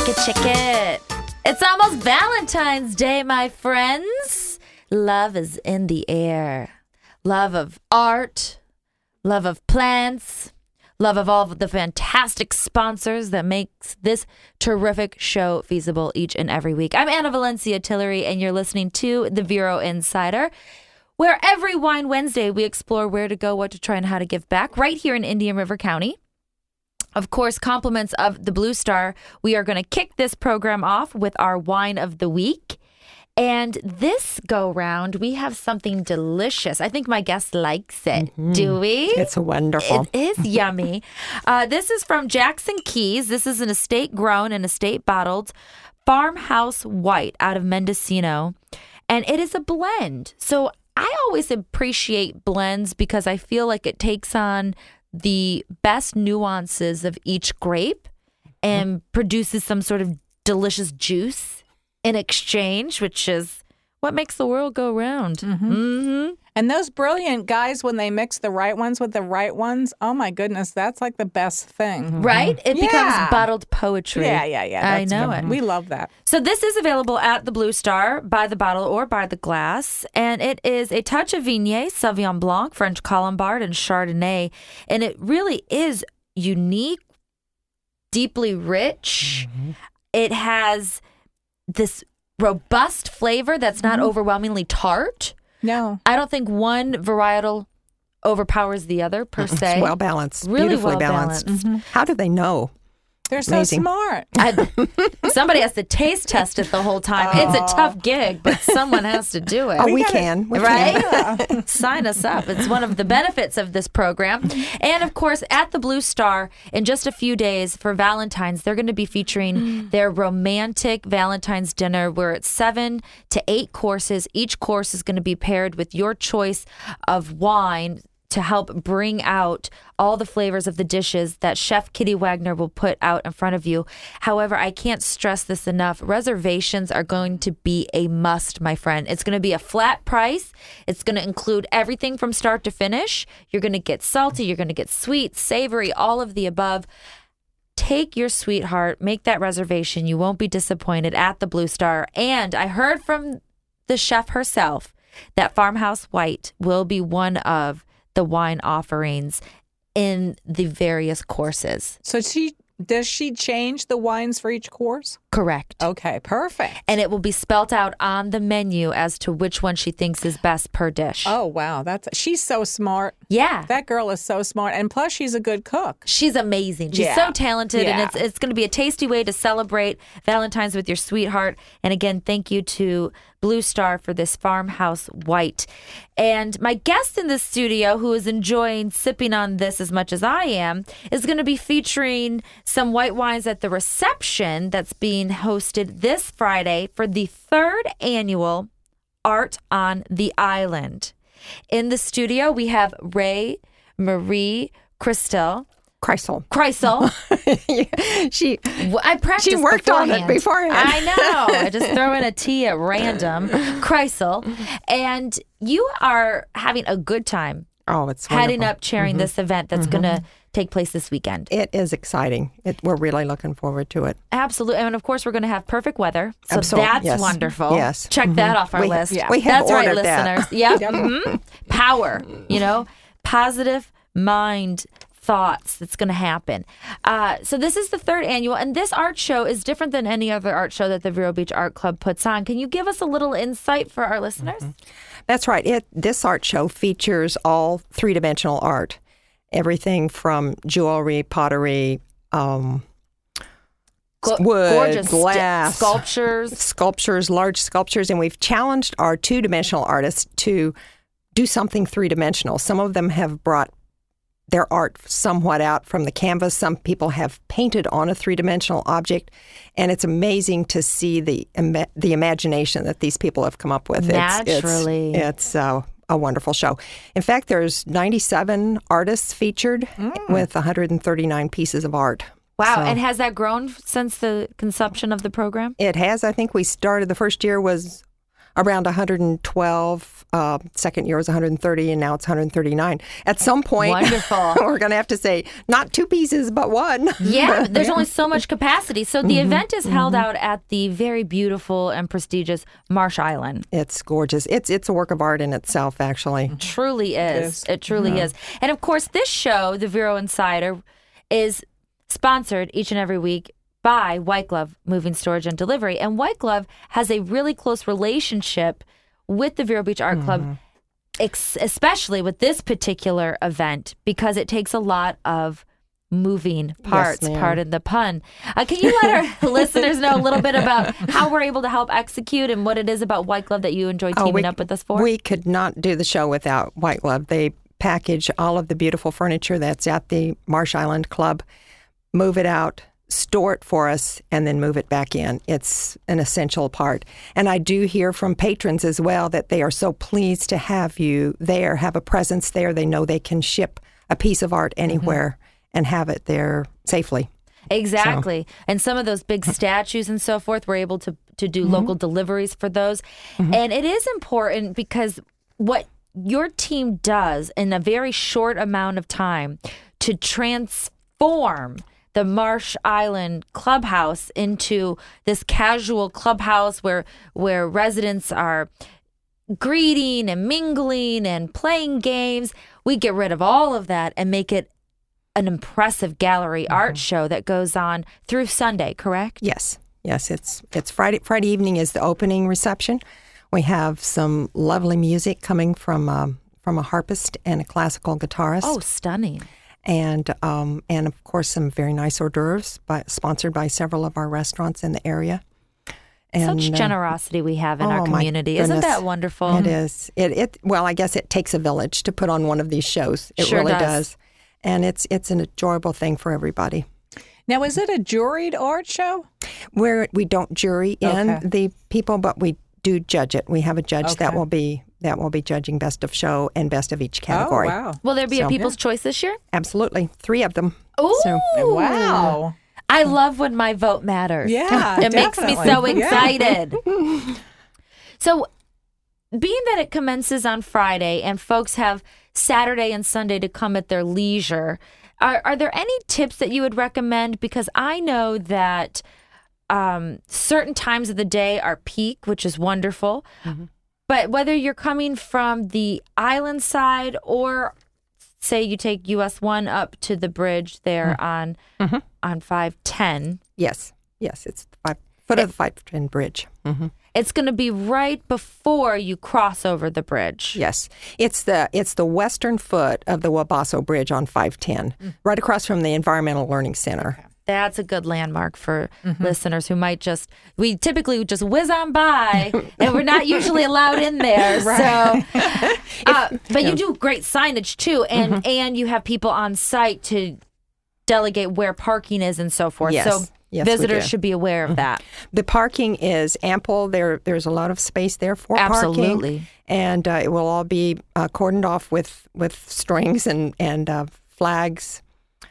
check it. It's almost Valentine's Day, my friends. Love is in the air. Love of art, love of plants, love of all of the fantastic sponsors that makes this terrific show feasible each and every week. I'm Anna Valencia Tillery, and you're listening to The Vero Insider, where every Wine Wednesday we explore where to go, what to try, and how to give back right here in Indian River County. Of course, compliments of the Blue Star. We are going to kick this program off with our Wine of the Week. And this go round, we have something delicious. I think my guest likes it. Mm-hmm. Do we? It's wonderful. It is yummy. This is from Jackson Keys. This is an estate grown and estate bottled Farmhouse White out of Mendocino. And it is a blend. So I always appreciate blends because I feel like it takes on the best nuances of each grape and produces some sort of delicious juice in exchange, which is what makes the world go round. Mm-hmm. Mm-hmm. And those brilliant guys, when they mix the right ones with the right ones, oh my goodness, that's like the best thing. Right? It becomes bottled poetry. Yeah. I know it. We love that. So this is available at the Blue Star by the bottle or by the glass. And it is a touch of Viognier, Sauvignon Blanc, French Colombard, and Chardonnay. And it really is unique, deeply rich. Mm-hmm. It has this robust flavor that's not overwhelmingly tart. No. I don't think one varietal overpowers the other per se. It's well balanced. Really beautifully well balanced. Mm-hmm. How do they know? They're Amazing. so smart. Somebody has to taste test it the whole time. It's a tough gig, but someone has to do it. Oh, we can. Right? Sign us up. It's one of the benefits of this program. And of course, at the Blue Star, in just a few days for Valentine's, they're going to be featuring their romantic Valentine's dinner where it's 7 to 8 courses. Each course is going to be paired with your choice of wine to help bring out all the flavors of the dishes that Chef Kitty Wagner will put out in front of you. However, I can't stress this enough. Reservations are going to be a must, my friend. It's going to be a flat price. It's going to include everything from start to finish. You're going to get salty. You're going to get sweet, savory, all of the above. Take your sweetheart. Make that reservation. You won't be disappointed at the Blue Star. And I heard from the chef herself that Farmhouse White will be one of the wine offerings in the various courses. So does she change the wines for each course? Correct. Okay, perfect. And it will be spelt out on the menu as to which one she thinks is best per dish. Oh, wow. She's so smart. Yeah. That girl is so smart. And plus, she's a good cook. She's amazing. She's so talented. And it's going to be a tasty way to celebrate Valentine's with your sweetheart. And again, thank you to Blue Star for this Farmhouse White. And my guest in the studio, who is enjoying sipping on this as much as I am, is going to be featuring some white wines at the reception that's being hosted this Friday for the 3rd annual Art on the Island. In the studio, we have Ray Marie Kreisel. I practiced She worked beforehand. on it beforehand. I know. I just throw in a T at random. Kreisel. And you are having a good time. Oh, it's heading wonderful. up chairing this event that's going to take place this weekend. It is exciting. We're really looking forward to it. Absolutely. And of course, we're going to have perfect weather. So Absolutely. that's Yes. wonderful. Yes. Check that off our list. We have That's right, ordered that. listeners. Yep. Power, positive mind thoughts that's going to happen. So this is the 3rd annual, and this art show is different than any other art show that the Vero Beach Art Club puts on. Can you give us a little insight for our listeners? That's right. This art show features all 3-dimensional art. Everything from jewelry, pottery, wood, gorgeous glass, sculptures, large sculptures, and we've challenged our 2-dimensional artists to do something 3-dimensional. Some of them have brought their art somewhat out from the canvas. Some people have painted on a 3-dimensional object, and it's amazing to see the imagination that these people have come up with. Naturally. It's a wonderful show. In fact, there's 97 artists featured with 139 pieces of art. Wow. So, and has that grown since the conception of the program? It has. I think we started, the first year was around 112. Second year was 130, and now it's 139. At some point, Wonderful. we're going to have to say not 2 pieces, but 1. Yeah, there's only so much capacity. So the event is held out at the very beautiful and prestigious Marsh Island. It's gorgeous. It's a work of art in itself, actually. Truly is. It truly is. And of course, this show, The Vero Insider, is sponsored each and every week by White Glove Moving, Storage, and Delivery. And White Glove has a really close relationship with the Vero Beach Art Club, especially with this particular event, because it takes a lot of moving parts, ma'am. pardon the pun. Can you let our listeners know a little bit about how we're able to help execute and what it is about White Glove that you enjoy teaming up with us for? We could not do the show without White Glove. They package all of the beautiful furniture that's at the Marsh Island Club, move it out, store it for us, and then move it back in. It's an essential part. And I do hear from patrons as well that they are so pleased to have you there, have a presence there. They know they can ship a piece of art anywhere and have it there safely. Exactly. And some of those big statues and so forth, we're able to do local deliveries for those. And it is important because what your team does in a very short amount of time to transform the Marsh Island Clubhouse into this casual clubhouse where residents are greeting and mingling and playing games. We get rid of all of that and make it an impressive gallery art show that goes on through Sunday, correct? Yes. It's Friday. Friday evening is the opening reception. We have some lovely music coming from a harpist and a classical guitarist. Oh, stunning. And of course, some very nice hors d'oeuvres sponsored by several of our restaurants in the area. And, such generosity we have in our community. Isn't that wonderful? It is. Well, I guess it takes a village to put on one of these shows. It sure really does. And it's an enjoyable thing for everybody. Now, is it a juried art show? We don't jury in the people, but we do judge it. We have a judge that will be judging best of show and best of each category. Oh, wow. Will there be a People's Choice this year? Absolutely. 3 of them. Ooh. Wow. I love when my vote matters. Yeah, it makes me so definitely. excited. So, being that it commences on Friday and folks have Saturday and Sunday to come at their leisure, are there any tips that you would recommend? Because I know that certain times of the day are peak, which is wonderful. But whether you're coming from the island side or say you take US 1 up to the bridge there on 510. Yes, it's the foot of the 510 bridge. It's going to be right before you cross over the bridge. Yes, it's the western foot of the Wabasso Bridge on 510, right across from the Environmental Learning Center. That's a good landmark for listeners who might we typically just whiz on by and we're not usually allowed in there. So, but you do great signage too. And you have people on site to delegate where parking is and so forth. Yes. So visitors we do. should be aware of that. The parking is ample. There's a lot of space there for parking. Absolutely. And it will all be cordoned off with strings and flags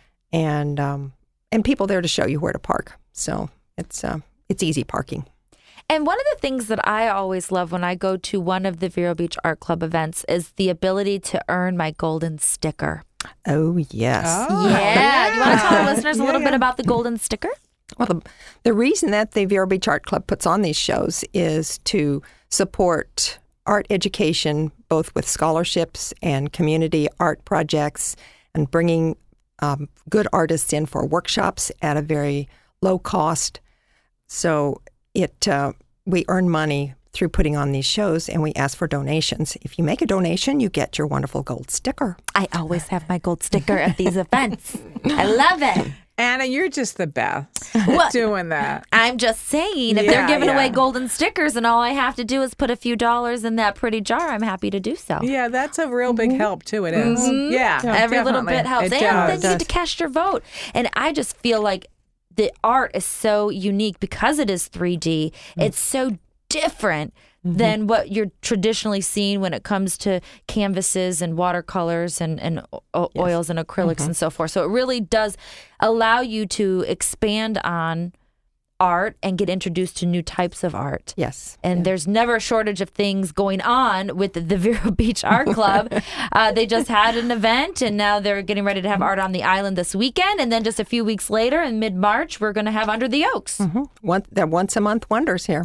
and people there to show you where to park. So it's easy parking. And one of the things that I always love when I go to one of the Vero Beach Art Club events is the ability to earn my golden sticker. Oh, yes. Oh. Yeah. Do you want to tell our listeners a little bit about the golden sticker? Well, the reason that the Vero Beach Art Club puts on these shows is to support art education, both with scholarships and community art projects, and bringing good artists in for workshops at a very low cost. So we earn money through putting on these shows, and we ask for donations. If you make a donation, you get your wonderful gold sticker. I always have my gold sticker at these events. I love it. Anna, you're just the best What? doing that. I'm just saying, if they're Yeah, giving yeah. away golden stickers and all I have to do is put a few dollars in that pretty jar, I'm happy to do so. Yeah, that's a real big help, too. It is. Yeah. Every little definitely. bit helps. It And does. then you get to cast your vote. And I just feel like the art is so unique because it is 3D. It's so different than what you're traditionally seeing when it comes to canvases and watercolors and oils and acrylics and so forth. So it really does allow you to expand on art and get introduced to new types of art. Yes. And there's never a shortage of things going on with the Vero Beach Art Club. They just had an event, and now they're getting ready to have art on the island this weekend. And then just a few weeks later, in mid-March, we're going to have Under the Oaks. They're once-a-month wonders here.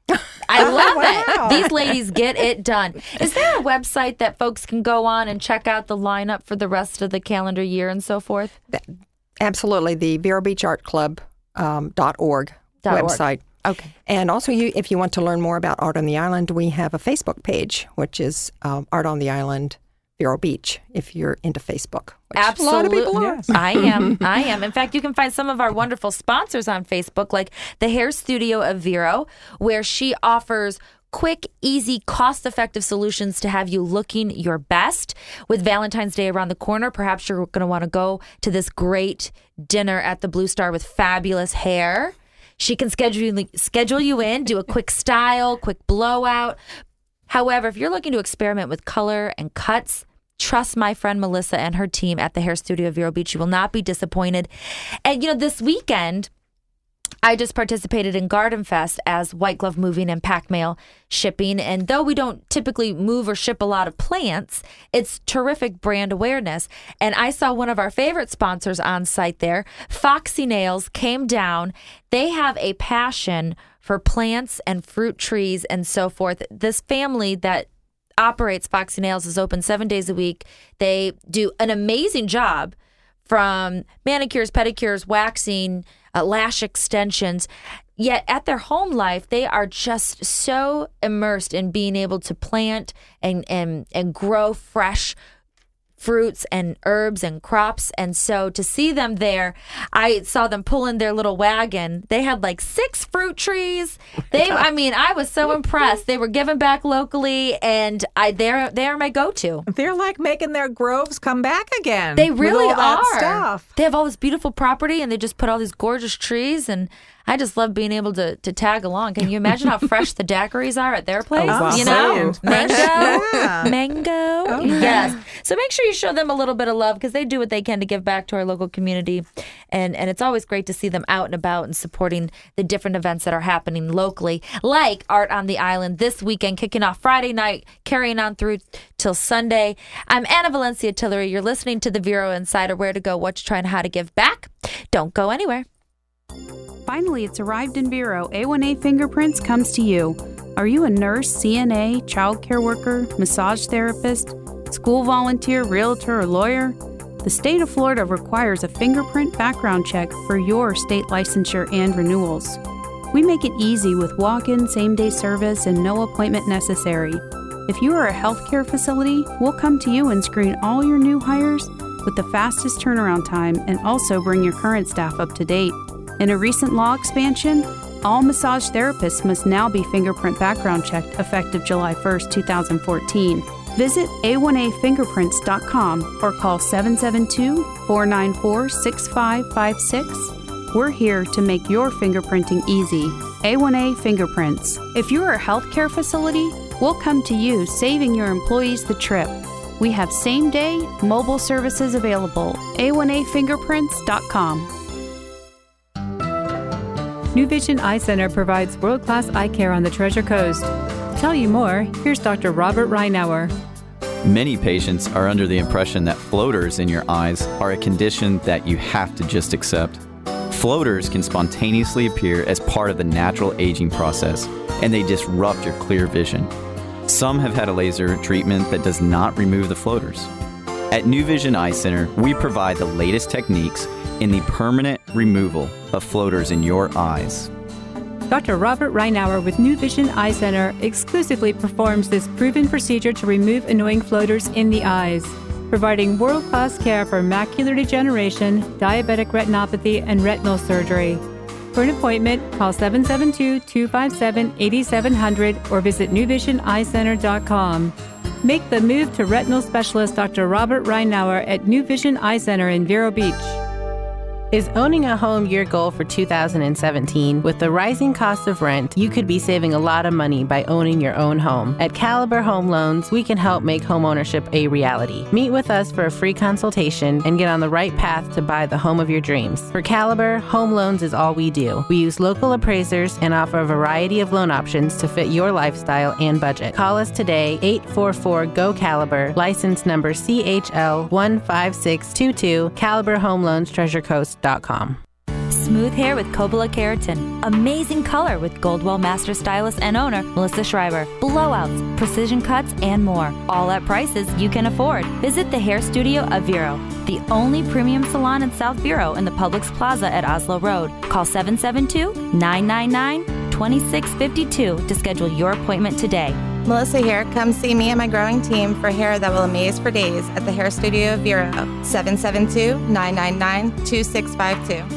I love it. These ladies get it done. Is there a website that folks can go on and check out the lineup for the rest of the calendar year and so forth? Absolutely. The Vero Beach Art Club .org website. Okay. And also, if you want to learn more about Art on the Island, we have a Facebook page, which is Art on the Island Vero Beach, if you're into Facebook. Absolutely. A lot of people are. Yes. I am. In fact, you can find some of our wonderful sponsors on Facebook, like the Hair Studio of Vero, where she offers quick, easy, cost-effective solutions to have you looking your best. With Valentine's Day around the corner, perhaps you're going to want to go to this great dinner at the Blue Star with fabulous hair. She can schedule you in, do a quick style, quick blowout. However, if you're looking to experiment with color and cuts, trust my friend Melissa and her team at the Hair Studio of Vero Beach. You will not be disappointed. And, this weekend, I just participated in Garden Fest as White Glove Moving and Pack Mail Shipping. And though we don't typically move or ship a lot of plants, it's terrific brand awareness. And I saw one of our favorite sponsors on site there, Foxy Nails, came down. They have a passion for plants and fruit trees and so forth. This family that operates Foxy Nails is open 7 days a week. They do an amazing job, from manicures, pedicures, waxing, lash extensions. Yet at their home life, they are just so immersed in being able to plant and grow fresh fruits and herbs and crops. And so to see them there, I saw them pull in their little wagon. They had like 6 fruit trees. I was so impressed. They were giving back locally, and they are my go-to. They're like making their groves come back again. They really with all are. that stuff. They have all this beautiful property, and they just put all these gorgeous trees, and I just love being able to tag along. Can you imagine how fresh the daiquiris are at their place? wow. Mango. Yeah. Mango. Okay. Yes. So make sure you show them a little bit of love, because they do what they can to give back to our local community. And it's always great to see them out and about and supporting the different events that are happening locally, like Art on the Island this weekend, kicking off Friday night, carrying on through till Sunday. I'm Anna Valencia Tillery. You're listening to the Vero Insider, where to go, what to try, and how to give back. Don't go anywhere. Finally, it's arrived in Vero. A1A Fingerprints comes to you. Are you a nurse, CNA, childcare worker, massage therapist, school volunteer, realtor, or lawyer? The state of Florida requires a fingerprint background check for your state licensure and renewals. We make it easy with walk-in, same-day service, and no appointment necessary. If you are a healthcare facility, we'll come to you and screen all your new hires with the fastest turnaround time, and also bring your current staff up to date. In a recent law expansion, all massage therapists must now be fingerprint background checked effective July 1st, 2014. Visit a1afingerprints.com or call 772-494-6556. We're here to make your fingerprinting easy. A1A Fingerprints. If you're a healthcare facility, we'll come to you, saving your employees the trip. We have same-day mobile services available. A1afingerprints.com. New Vision Eye Center provides world-class eye care on the Treasure Coast. To tell you more, here's Dr. Robert Reinauer. Many patients are under the impression that floaters in your eyes are a condition that you have to just accept. Floaters can spontaneously appear as part of the natural aging process, and they disrupt your clear vision. Some have had a laser treatment that does not remove the floaters. At New Vision Eye Center, we provide the latest techniques in the permanent removal of floaters in your eyes. Dr. Robert Reinauer with New Vision Eye Center exclusively performs this proven procedure to remove annoying floaters in the eyes, providing world-class care for macular degeneration, diabetic retinopathy, and retinal surgery. For an appointment, call 772-257-8700 or visit newvisioneyecenter.com. Make the move to retinal specialist Dr. Robert Reinauer at New Vision Eye Center in Vero Beach. Is owning a home your goal for 2017? With the rising cost of rent, you could be saving a lot of money by owning your own home. At Caliber Home Loans, we can help make homeownership a reality. Meet with us for a free consultation and get on the right path to buy the home of your dreams. For Caliber, home loans is all we do. We use local appraisers and offer a variety of loan options to fit your lifestyle and budget. Call us today, 844-GO-CALIBER, license number CHL15622, Caliber Home Loans, Treasure Coast. Smooth hair with Kobila Keratin. Amazing color with Goldwell Master Stylist and owner Melissa Schreiber. Blowouts, precision cuts, and more. All at prices you can afford. Visit the hair studio of Vero, the only premium salon in South Vero in the Publix Plaza at Oslo Road. Call 772-999-2652 to schedule your appointment today. Melissa here. Come see me and my growing team for hair that will amaze for days at the Hair Studio of Vero, 772-999-2652.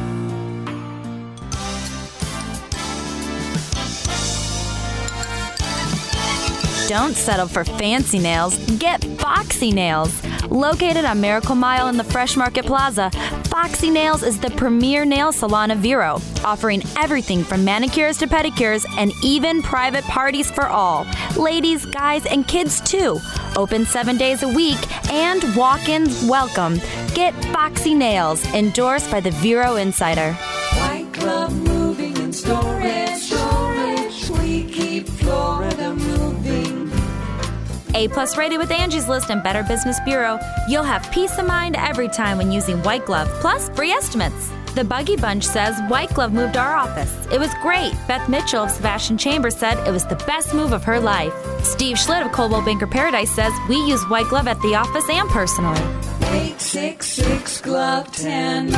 Don't settle for fancy nails. Get Foxy Nails. Located on Miracle Mile in the Fresh Market Plaza, Foxy Nails is the premier nail salon of Vero, offering everything from manicures to pedicures and even private parties for all. Ladies, guys, and kids too. Open 7 days a week and walk-ins welcome. Get Foxy Nails, endorsed by the Vero Insider. White Glove Moving and Storage. We keep Florida moving. A+ rated with Angie's List and Better Business Bureau. You'll have peace of mind every time when using White Glove, plus free estimates. The Buggy Bunch says White Glove moved our office. It was great. Beth Mitchell of Sebastian Chambers said it was the best move of her life. Steve Schlitt of Coldwell Banker Paradise says we use White Glove at the office and personally. 866 Glove 10.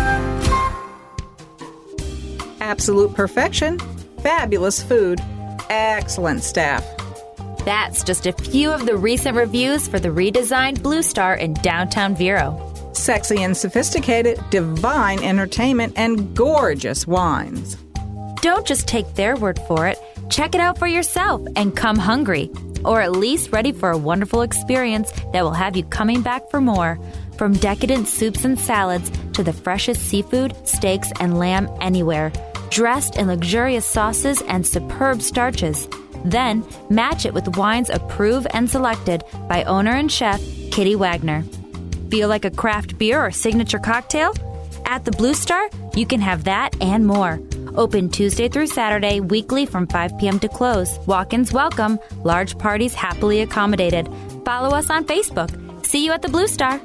Absolute perfection, fabulous food, excellent staff. That's just a few of the recent reviews for the redesigned Blue Star in downtown Vero. Sexy and sophisticated, divine entertainment, and gorgeous wines. Don't just take their word for it. Check it out for yourself and come hungry, or at least ready for a wonderful experience that will have you coming back for more. From decadent soups and salads to the freshest seafood, steaks, and lamb anywhere, dressed in luxurious sauces and superb starches. Then match it with wines approved and selected by owner and chef Kitty Wagner. Feel like a craft beer or signature cocktail? At the Blue Star, you can have that and more. Open Tuesday through Saturday, weekly from 5 p.m. to close. Walk-ins welcome, large parties happily accommodated. Follow us on Facebook. See you at the Blue Star.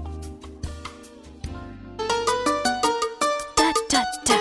Da, da, da.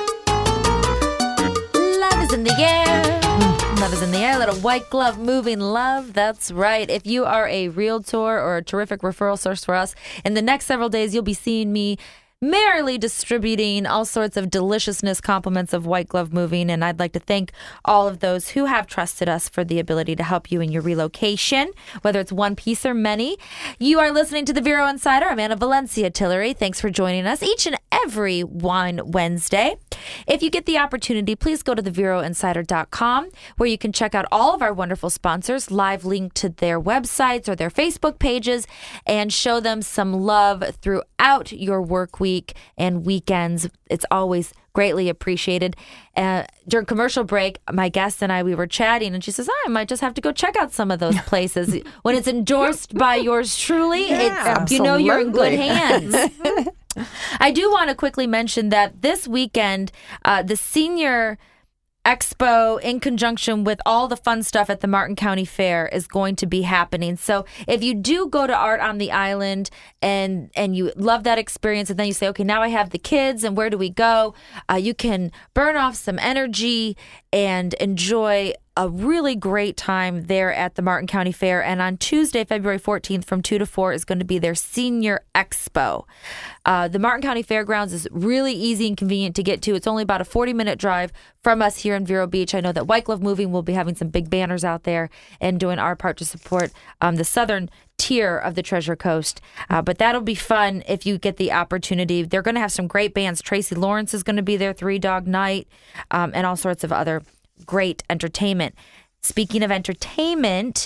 Love is in the air. Love is in the air. A little White Glove moving love. That's right. If you are a realtor or a terrific referral source for us, in the next several days, you'll be seeing me merrily distributing all sorts of deliciousness compliments of White Glove Moving. And I'd like to thank all of those who have trusted us for the ability to help you in your relocation, whether it's one piece or many. You are listening to the Vero Insider. I'm Anna Valencia Tillery. Thanks for joining us each and every Wine Wednesday. If you get the opportunity, please go to theveroinsider.com, where you can check out all of our wonderful sponsors, live link to their websites or their Facebook pages, and show them some love throughout your work week and weekends. It's always greatly appreciated. During commercial break, my guest and we were chatting, and she says, I might just have to go check out some of those places. When it's endorsed by yours truly, you know you're in good hands. I do want to quickly mention that this weekend, the Senior Expo, in conjunction with all the fun stuff at the Martin County Fair, is going to be happening. So if you do go to Art on the Island and you love that experience, and then you say, okay, now I have the kids and where do we go? You can burn off some energy and enjoy a really great time there at the Martin County Fair. And on Tuesday, February 14th from 2 to 4 is going to be their Senior Expo. The Martin County Fairgrounds is really easy and convenient to get to. It's only about a 40-minute drive from us here in Vero Beach. I know that White Glove Moving will be having some big banners out there and doing our part to support the southern tier of the Treasure Coast. But that'll be fun if you get the opportunity. They're going to have some great bands. Tracy Lawrence is going to be there, Three Dog Night, and all sorts of other great entertainment. Speaking of entertainment,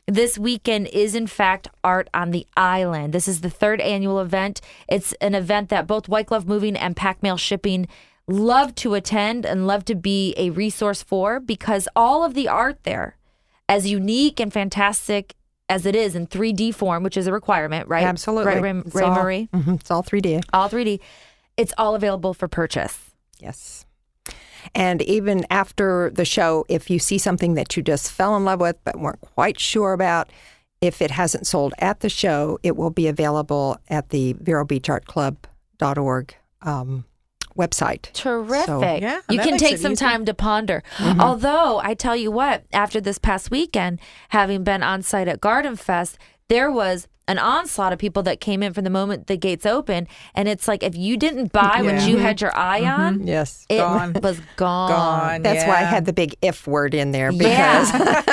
This weekend is, in fact, Art on the Island. This is the 3rd annual event. It's an event that both White Glove Moving and Pack Mail Shipping love to attend and love to be a resource for, because all of the art there, as unique and fantastic as it is in 3D form, which is a requirement, right? Absolutely. Right, Ray Marie? It's all 3D. All 3D. It's all available for purchase. Yes. And even after the show, if you see something that you just fell in love with but weren't quite sure about, if it hasn't sold at the show, it will be available at the VeroBeachArtClub.org website. Terrific. So, yeah, you that can makes take it some easy. time to ponder. Although, I tell you what, after this past weekend, having been on site at Garden Fest, there was an onslaught of people that came in from the moment the gates opened. And it's like, if you didn't buy what you had your eye on, Yes. it Gone. was gone. Gone. That's why I yeah. had the big if word in there, because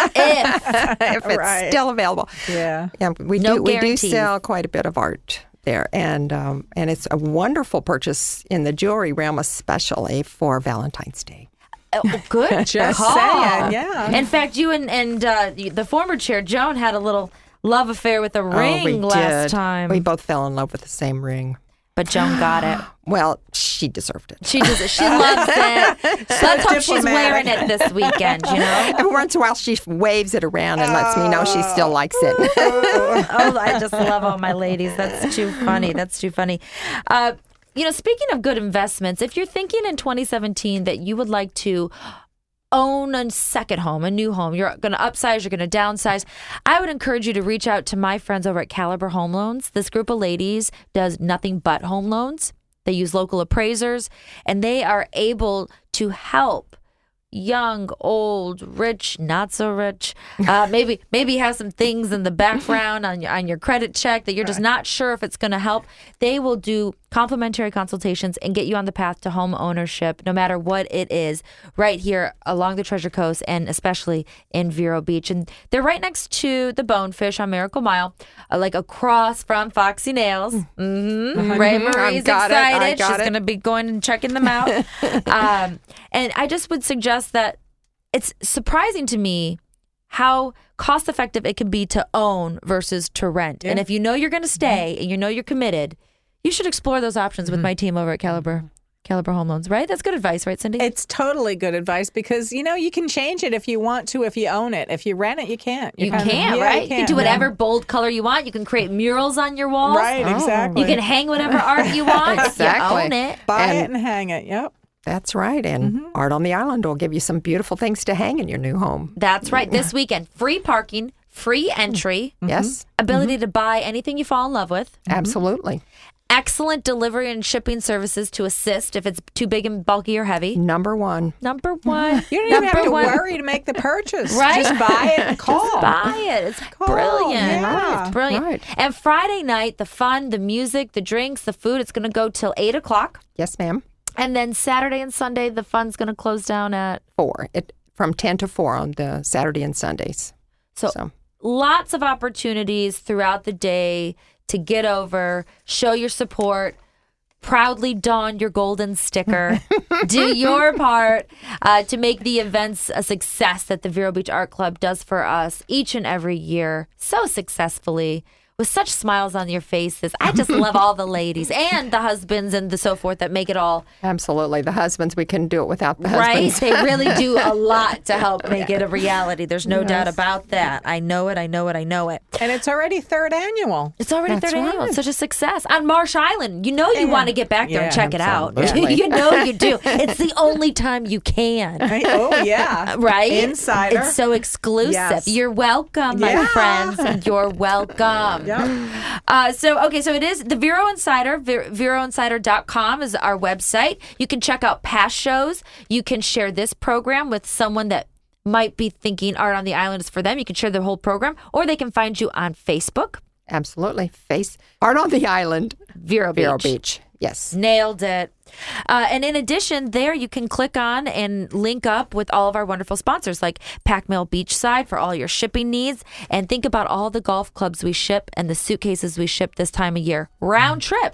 if it's Right. still available. Yeah. Yeah, we No do guarantees. sell quite a bit of art there, and it's a wonderful purchase in the jewelry realm, especially for Valentine's Day. Oh, good Just call. saying, yeah. In fact, you and the former chair, Joan, had a little love affair with a ring we last did. time. We both fell in love with the same ring. But Joan got it. Well, she deserved it. She does it. She loves it. Let's hope she's diplomatic. wearing it this weekend, you know? Every once in a while, she waves it around and lets me know she still likes it. Oh, I just love all my ladies. That's too funny. That's too funny. Speaking of good investments, if you're thinking in 2017 that you would like to own a second home, a new home, you're going to upsize, you're going to downsize, I would encourage you to reach out to my friends over at Caliber Home Loans. This group of ladies does nothing but home loans. They use local appraisers, and they are able to help young, old, rich, not so rich. Maybe have some things in the background on your credit check that you're just not sure if it's going to help. They will do complimentary consultations and get you on the path to home ownership, no matter what it is, right here along the Treasure Coast and especially in Vero Beach. And they're right next to the Bonefish on Miracle Mile, like across from Foxy Nails. Ray Marie's excited. She's going to be going and checking them out. And I just would suggest that it's surprising to me how cost effective it can be to own versus to rent. Yeah. And if you know you're going to stay and you know you're committed, you should explore those options with my team over at Caliber Home Loans, right? That's good advice, right, Cindy? It's totally good advice because, you can change it if you want to, if you own it. If you rent it, you can't. You can't, right? You can do whatever bold color you want. You can create murals on your walls. Right, exactly. You can hang whatever art you want. Exactly. You own it. Buy it and hang it. Yep. That's right. And Art on the Island will give you some beautiful things to hang in your new home. That's right. This weekend, free parking, free entry, Yes, ability to buy anything you fall in love with. absolutely. Excellent delivery and shipping services to assist if it's too big and bulky or heavy. Number one. Number one. You don't even have Number to one. worry to make the purchase. Right? Just buy it and call. Just buy it. It's brilliant. yeah. It's brilliant. Right. And Friday night, the fun, the music, the drinks, the food, it's going to go till 8 o'clock. Yes, ma'am. And then Saturday and Sunday, the fun's going to close down at 4. From 10 to 4 on the Saturday and Sundays. So lots of opportunities throughout the day to get over, show your support, proudly don your golden sticker, do your part to make the events a success that the Vero Beach Art Club does for us each and every year so successfully. With such smiles on your faces. I just love all the ladies and the husbands and the so forth that make it all Absolutely. The husbands, we couldn't do it without the right. husbands. They really do a lot to help make it a reality. There's no doubt about that. I know it. And it's already 3rd annual. It's already That's 3rd annual. right. It's such a success. On Marsh Island, you know you want to get back there and Yeah, check it out. absolutely. You know you do. It's the only time you can. Right? Oh, yeah. Right? Insider. It's so exclusive. Yes. You're welcome, my Yeah. friends. You're welcome. Yep. So it is the Vero Insider. VeroInsider.com is our website. You can check out past shows. You can share this program with someone that might be thinking Art on the Island is for them. You can share the whole program, or they can find you on Facebook. Absolutely. Art on the Island. Vero Beach. Vero Beach. Yes. Nailed it. And in addition, there you can click on and link up with all of our wonderful sponsors like Pack Mail Beachside for all your shipping needs. And think about all the golf clubs we ship and the suitcases we ship this time of year. Round trip.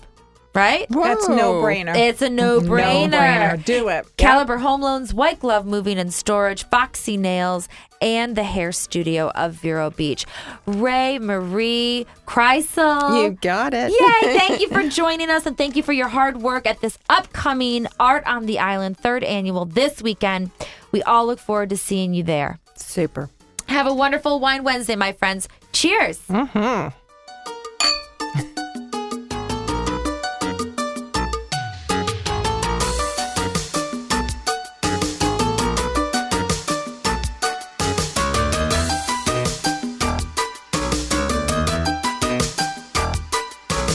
right? That's no-brainer. It's a no-brainer. No-brainer. Do it. Caliber Home Loans, White Glove Moving and Storage, Foxy Nails, and the hair studio of Vero Beach. Ray Marie Kreisel. You got it. Yay! Thank you for joining us, and thank you for your hard work at this upcoming Art on the Island 3rd annual this weekend. We all look forward to seeing you there. Super. Have a wonderful Wine Wednesday, my friends. Cheers. Mm-hmm.